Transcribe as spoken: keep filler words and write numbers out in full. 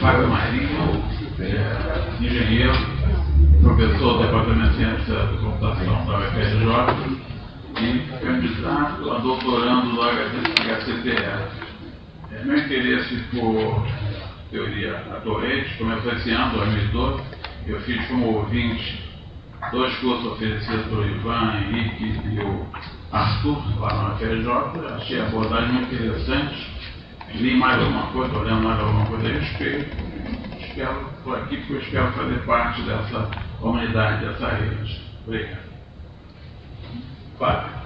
Fábio Marinho, é, engenheiro, professor do Departamento de Ciência da Computação da U F R J e candidato a doutorando do H C T R. É, meu interesse por teoria atuante começou esse ano, dois mil e doze. Eu fiz como ouvinte dois cursos oferecidos pelo Ivan, Henrique e o Arthur, lá na U F R J. Achei a abordagem muito interessante. Li mais alguma coisa, estou lendo mais alguma coisa a respeito. Espero por aqui, porque eu espero fazer parte dessa comunidade, dessa rede. Obrigado. Fábio.